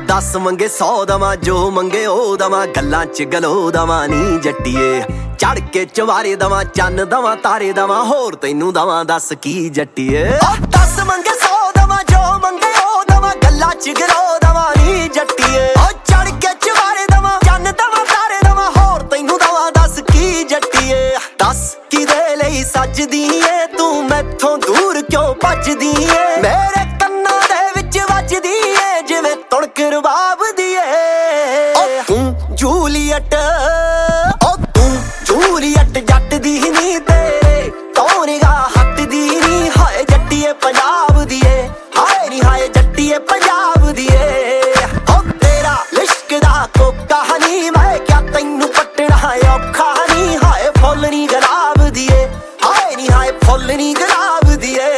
10 ਮੰਗੇ 100 ਦਵਾਂ, ਜੋ ਮੰਗੇ ਉਹ ਦਵਾਂ, ਗੱਲਾਂ ਚ ਗਲੋ ਦਵਾਂ ਨੀ ਜੱਟੀਏ। ਚੜ ਕੇ ਚਵਾਰੇ ਦਵਾਂ, ਚੰਨ ਦਵਾਂ, ਤਾਰੇ ਦਵਾਂ, ਹੋਰ ਤੈਨੂੰ ਦਵਾਂ ਦੱਸ ਕੀ ਜੱਟੀਏ। 10 ਮੰਗੇ 100 ਦਵਾਂ, ਜੋ ਮੰਗੇ ਉਹ ਦਵਾਂ, ਗੱਲਾਂ ਚ ਗਲੋ ਦਵਾਂ ਨੀ ਜੱਟੀਏ। ਚੜ ਕੇ ਚਵਾਰੇ ਦਵਾਂ, ਚੰਨ ਦਵਾਂ, ਤਾਰੇ ਦਵਾਂ, ਹੋਰ ਤੈਨੂੰ ਦਵਾਂ ਦੱਸ ਕੀ ਜੱਟੀਏ। ਦੱਸ ਕਿਦੇ ਲਈ ਸੱਜਦੀ ਏ ਤੂੰ, ਮੈਥੋਂ ਦੂਰ ਕਿਉਂ ਭੱਜਦੀ ਏ। ਮੇਰੇ ਕੰਨਾਂ ਦੇ ਵਿੱਚ ਵੱਜਦੀ ਏ ਜਿਵੇਂ ਤੁਣਕ ਰਬਾਬ ਦੀ ਏ। ਓ ਤੂੰ ਜੂਲੀਅਟ, ਓ ਤੂੰ ਜੂਲੀਅਟ ਜੱਟ ਦੀ ਨੀ, ਤੇਰੇ ਤੋਂ ਨਿਗਾਹ ਹੱਟਦੀ ਨੀ। ਹਾਏ ਜੱਟੀਏ ਪੰਜਾਬ ਦੀ ਏ, ਹਾਏ ਨੀ ਹਾਏ ਜੱਟੀਏ ਪੰਜਾਬ ਦੀ ਏ। ਓ ਤੇਰਾ ਲਿਸ਼ਕ ਦਾ ਕੋਕਾ ਨੀ, ਮੈਂ ਕਿਆ ਤੈਨੂੰ ਪੱਟਣਾ ਔਖਾ ਨੀ। ਹਾਏ ਫੁੱਲ ਨੀ ਗੁਲਾਬ ਦੀ ਏ, ਹਾਏ ਨੀ ਹਾਏ ਫੁੱਲ ਨੀ ਗੁਲਾਬ ਦੀ ਏ।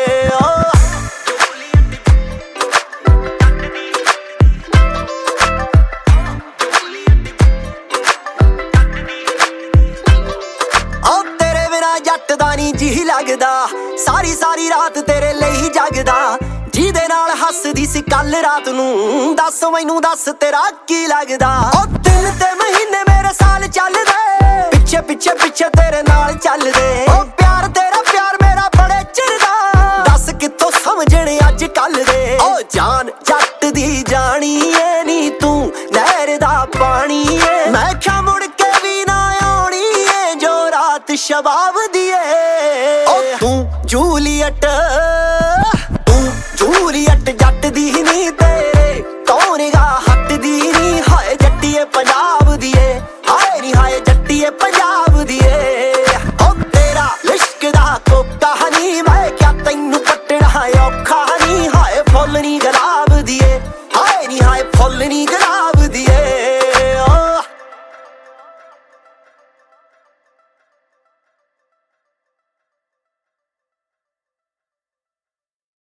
ਜੱਟ ਦਾ ਨੀ ਜੀ ਲੱਗਦਾ, ਸਾਰੀ ਸਾਰੀ ਰਾਤ ਤੇਰੇ ਲਈ ਜਗਦਾ। ਜਿਹਦੇ ਨਾਲ ਹੱਸਦੀ ਸੀ ਕੱਲ ਰਾਤ ਨੂੰ, ਦੱਸ ਮੈਨੂੰ ਦੱਸ ਤੇਰਾ ਕੀ ਲੱਗਦਾ। ਉਹ ਦਿਨ ਤੇ ਮਹੀਨੇ ਮੇਰੇ ਸਾਲ ਚੱਲਦੇ, ਪਿੱਛੇ ਪਿੱਛੇ ਪਿੱਛੇ ਤੇਰੇ ਨਾਲ ਚੱਲਦੇ। ਉਹ ਪਿਆਰ ਤੇਰਾ ਪਿਆਰ ਮੇਰਾ ਬੜੇ ਚਿਰ ਦਾ, ਦੱਸ ਕਿੱਥੋਂ ਸਮਝਣੇ ਅੱਜ ਕੱਲ ਦੇ। ਉਹ ਜਾਨ ਜੱਟ ਦੀ ਜਾਣੀ ਏ ਨੀ ਤੂੰ, ਨਹਿਰ ਦਾ ਪਾਣੀ ਏ। ਮੈਂ ਕਿਹਾ ਮੁੜ ਕੇ ਵੀ ਨਾ ਆਉਣੀ ਏ ਜੋ ਰਾਤ ਸ਼ਬਾਬ